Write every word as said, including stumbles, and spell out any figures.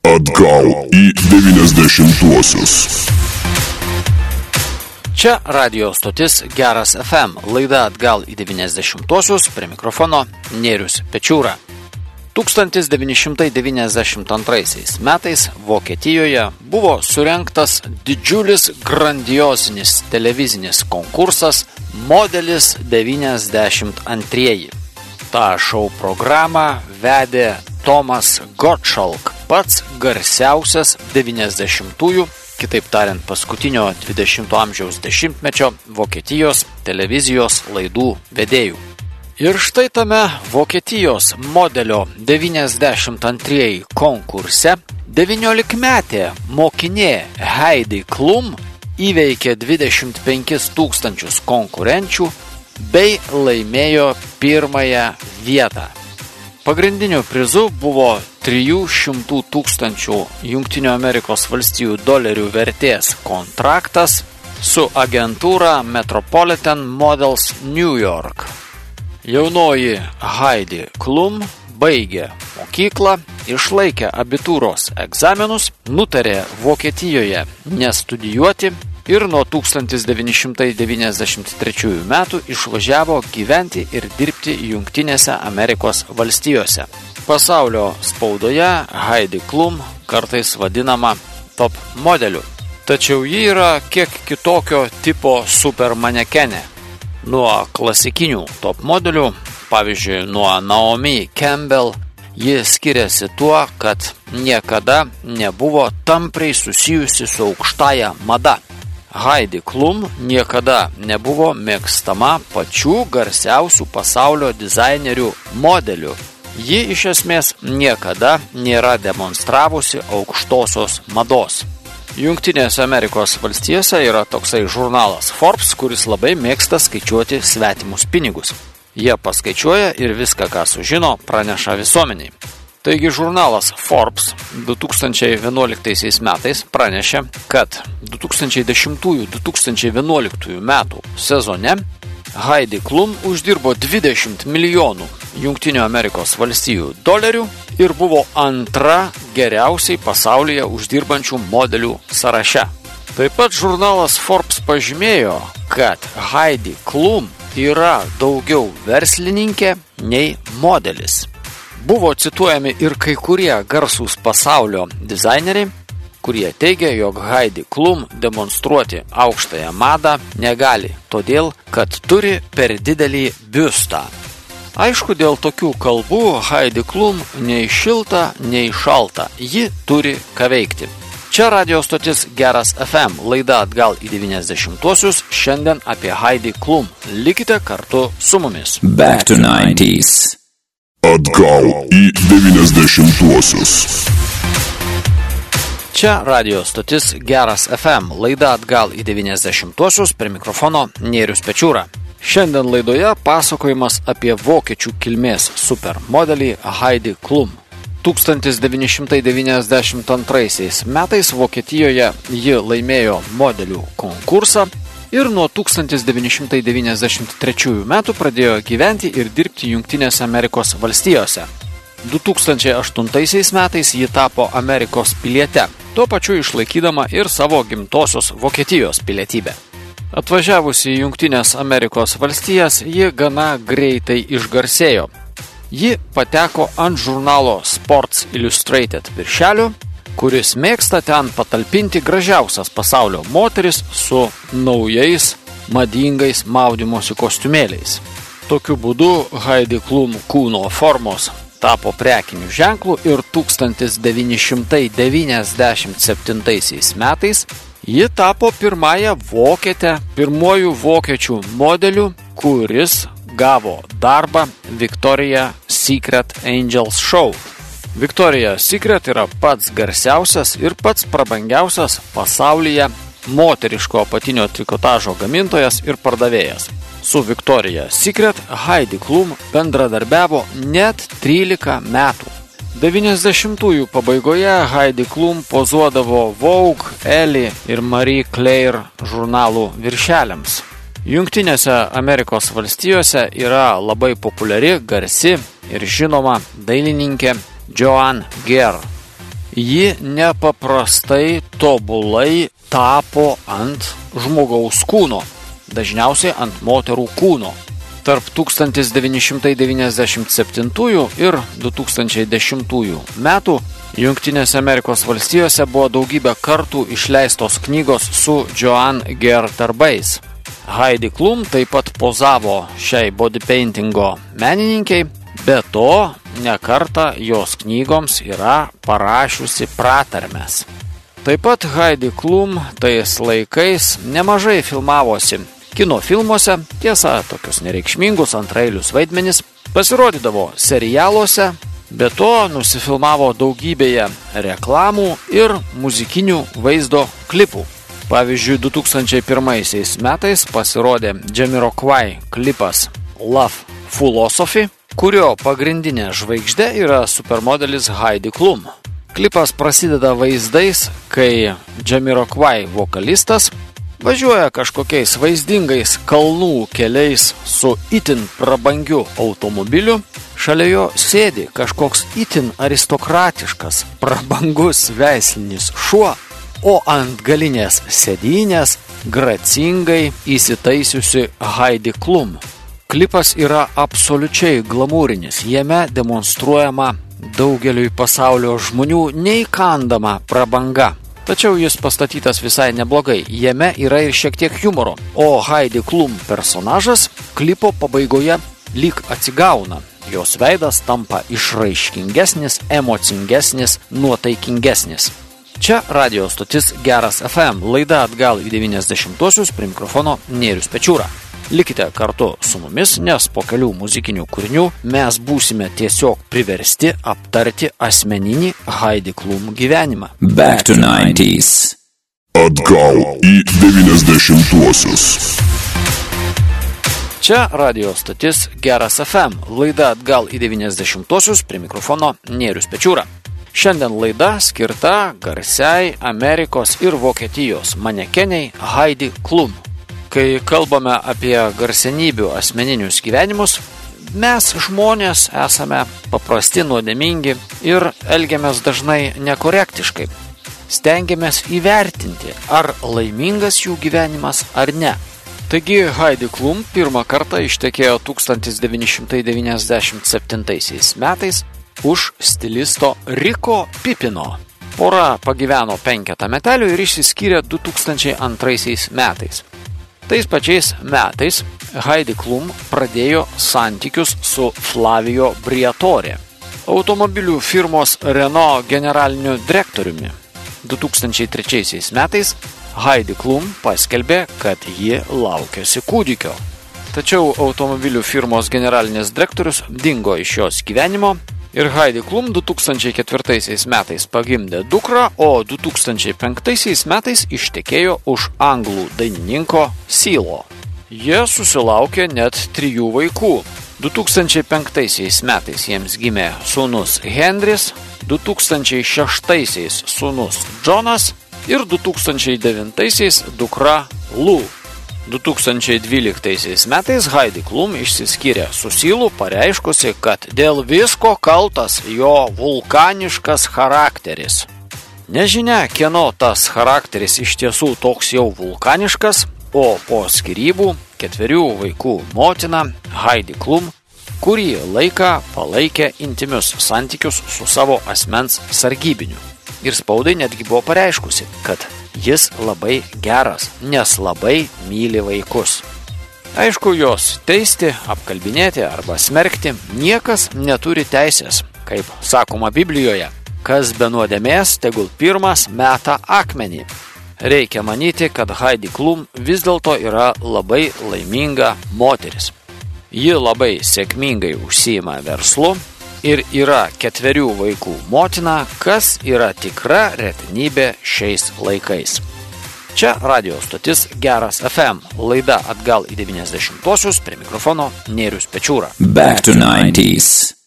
Atgal į devyniasdešimtuosius. Čia radio stotis Geras F M, laida Atgal į devyniasdešimtuosius, prie mikrofono Nėrius Pečiūra. tūkstantis devyni šimtai devyniasdešimt antraisiais metais Vokietijoje buvo surengtas didžiulis grandiozinis televizinis konkursas Modelis devyniasdešimt antrieji. Ta šou programą vedė Thomas Gottschalk, pats garsiausias devyniasdešimtųjų, kitaip tariant paskutinio dvidešimto amžiaus dešimtmečio Vokietijos televizijos laidų vedėjų. Ir štai tame Vokietijos modelio devyniasdešimt antrieji konkurse devyniolikmetė mokinė Heidi Klum įveikė dvidešimt penkis tūkstančius konkurenčių bei laimėjo pirmąją vietą. Pagrindiniu prizu buvo trijų šimtų tūkstančių Jungtinių Amerikos valstijų dolerių vertės kontraktas su agentūra Metropolitan Models New York. Jaunoji Heidi Klum baigė mokyklą, išlaikė abitūros egzaminus, nutarė Vokietijoje nestudijuoti ir nuo tūkstantis devyni šimtai devyniasdešimt trečiųjų metų išvažiavo gyventi ir dirbti Jungtinėse Amerikos valstijose. Pasaulio spaudoje Heidi Klum kartais vadinama top modeliu, tačiau ji yra kiek kitokio tipo supermanekenė. Nuo klasikinių top modelių, pavyzdžiui, nuo Naomi Campbell, ji skiriasi tuo, kad niekada nebuvo tampriai susijusi su aukštąja mada. Heidi Klum niekada nebuvo mėgstama pačių garsiausių pasaulio dizainerių modelių. Ji iš esmės niekada nėra demonstravusi aukštosios mados. Jungtinėse Amerikos valstijose yra toksai žurnalas Forbes, kuris labai mėgsta skaičiuoti svetimus pinigus. Jie paskaičiuoja ir viską, ką sužino, praneša visuomeniai. Taigi žurnalas Forbes du tūkstančiai vienuoliktaisiais metais pranešė, kad du tūkstančiai dešimtųjų - du tūkstančiai vienuoliktųjų metų sezone Heidi Klum uždirbo dvidešimt milijonų Jungtinių Amerikos valstijų dolerių ir buvo antra geriausiai pasaulyje uždirbančių modelių sąraše. Taip pat žurnalas Forbes pažymėjo, kad Heidi Klum yra daugiau verslininkė nei modelis. Buvo cituojami ir kai kurie garsūs pasaulio dizaineriai, kurie teigia, jog Heidi Klum demonstruoti aukštąją madą negali, todėl, kad turi per didelį biustą. Aišku, dėl tokių kalbų Heidi Klum nei šilta, nei šalta. Ji turi ką veikti. Čia radio stotis Geras F M, laida Atgal į devyniasdešimtuosius, šiandien apie Heidi Klum. Likite kartu su mumis. Back to nineties. Atgal į devyniasdešimtuosius. Čia radio stotis Geras F M, laida Atgal į devyniasdešimtuosius, prie mikrofono Nėrius Pečiūra. Šiandien laidoje pasakojimas apie vokiečių kilmės supermodelį Heidi Klum. tūkstantis devyni šimtai devyniasdešimt antraisiais metais Vokietijoje ji laimėjo modelių konkursą ir nuo tūkstantis devyni šimtai devyniasdešimt trečiųjų metų pradėjo gyventi ir dirbti Jungtinėse Amerikos valstijose. du tūkstančiai aštuntaisiais metais ji tapo Amerikos piliete, tuo pačiu išlaikydama ir savo gimtosios Vokietijos pilietybę. Atvažiavusi į Jungtinės Amerikos valstijas, ji gana greitai išgarsėjo. Ji pateko ant žurnalo Sports Illustrated viršelio, kuris mėgsta ten patalpinti gražiausias pasaulio moteris su naujais, madingais maudymosi kostiumėliais. Tokiu būdu Heidi Klum kūno formos tapo prekiniu ženklu ir tūkstantis devyni šimtai devyniasdešimt septintaisiais metais ji tapo pirmąją vokietę, pirmojų vokiečių modeliu, kuris gavo darbą Victoria's Secret Angels Show. Victoria's Secret yra pats garsiausias ir pats prabangiausias pasaulyje moteriško apatinio trikotažo gamintojas ir pardavėjas. Su Victoria's Secret Heidi Klum bendradarbiavo net trylika metų. devyniasdešimtųjų pabaigoje Heidi Klum pozuodavo Vogue, Elle ir Marie Claire žurnalų viršeliams. Jungtinėse Amerikos valstijose yra labai populiari, garsi ir žinoma dailininkė Joan Gere. ji nepaprastai tobulai tapo ant žmogaus kūno, dažniausiai ant moterų kūno. Tarp tūkstantis devyni šimtai devyniasdešimt septintųjų ir du tūkstančiai dešimtųjų metų Jungtinėse Amerikos valstijose buvo daugybę kartų išleistos knygos su Joanne Gehr darbais. Heidi Klum taip pat pozavo šiai bodypaintingo menininkiai, be to ne kartą jos knygoms yra parašiusi pratarmes. Taip pat Heidi Klum tais laikais nemažai filmavosi kino filmuose, tiesa, tokius nereikšmingus antraeilius vaidmenis, pasirodydavo serialuose, be to nusifilmavo daugybėje reklamų ir muzikinių vaizdo klipų. Pavyzdžiui, du tūkstančiai pirmaisiais metais pasirodė Jamiroquai klipas Love Philosophy, kurio pagrindinė žvaigždė yra supermodelis Heidi Klum. Klipas prasideda vaizdais, kai Jamiroquai vokalistas važiuoja kažkokiais vaizdingais kalnų keliais su itin prabangiu automobiliu, šalia jo sėdi kažkoks itin aristokratiškas, prabangus veislinis šuo, o ant galinės sėdynės gracingai įsitaisiusi Heidi Klum. Klipas yra absoliučiai glamūrinis, jame demonstruojama daugeliui pasaulio žmonių neįkandama prabanga. Tačiau jis pastatytas visai neblogai, jame yra ir šiek tiek humoro, o Heidi Klum personažas klipo pabaigoje lyg atsigauna. Jos veidas tampa išraiškingesnis, emocingesnis, nuotaikingesnis. Čia radio stotis Geras F M, laida atgal į devyniasdešimtuosius, prie mikrofono Nėrius Pečiūra. Likite kartu su mumis, nes po kelių muzikinių kūrinių mes būsime tiesiog priversti aptarti asmeninį Heidi Klum gyvenimą. Back to nineties. Atgal į devyniasdešimtuosius. Čia radio stotis Geras F M, laida atgal į devyniasdešimtuosius, prie mikrofono Nėrius Pečiūra. Šiandien laida skirta garsiai Amerikos ir Vokietijos manekeniai Heidi Klum. Kai kalbame apie garsenybių asmeninius gyvenimus, mes žmonės esame paprasti, nuodėmingi ir elgiamės dažnai nekorektiškai. Stengiamės įvertinti, ar laimingas jų gyvenimas ar ne. Taigi Heidi Klum pirmą kartą ištekėjo tūkstantis devyni šimtai devyniasdešimt septintaisiais metais už stilisto Riko Pipino. Pora pagyveno penketą metelių ir išsiskyrė du tūkstančiai antraisiais metais. Tais pačiais metais Heidi Klum pradėjo santykius su Flavio Briatore, automobilių firmos Renault generaliniu direktoriumi. du tūkstančiai trečiaisiais metais Heidi Klum paskelbė, kad ji laukiasi kūdikio. Tačiau automobilių firmos generalinis direktorius dingo iš jos gyvenimo ir Heidi Klum du tūkstančiai ketvirtaisiais metais pagimdė dukrą, o du tūkstančiai penktaisiais metais ištekėjo už anglų dainininko Silo. Jie susilaukė net trijų vaikų. du tūkstančiai penktaisiais metais jiems gimė sūnus Henris, du tūkstančiai šeštaisiais sūnus Jonas ir du tūkstančiai devintaisiais dukra Lou. du tūkstančiai dvyliktaisiais metais Heidi Klum išsiskyrė su Silu, pareiškusi, kad dėl visko kaltas jo vulkaniškas charakteris. Nežinia, kieno tas charakteris iš tiesų toks jau vulkaniškas, o po skyrybų ketverių vaikų motina Heidi Klum kurį laiką palaikė intimius santykius su savo asmens sargybiniu. Ir spaudai netgi buvo pareiškusi, kad jis labai geras, nes labai myli vaikus. Aišku, jos teisti, apkalbinėti arba smerkti niekas neturi teisės. Kaip sakoma Biblijoje, kas be nuodėmės, tegul pirmas meta akmenį. Reikia manyti, kad Heidi Klum vis dėlto yra labai laiminga moteris. Ji labai sėkmingai užsiima verslu ir yra ketverių vaikų motina, kas yra tikra retenybė šiais laikais. Čia radio stotis Geras F M, laida atgal į devyniasdešimtuosius, prie mikrofono Nėrius Pečiūra. Back to nineties.